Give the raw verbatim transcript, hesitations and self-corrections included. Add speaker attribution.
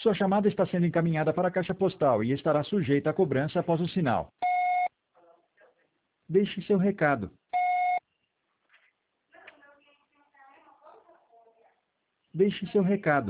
Speaker 1: Sua chamada está sendo encaminhada para a caixa postal e estará sujeita a cobrança após o sinal. Deixe seu recado. Deixe seu recado.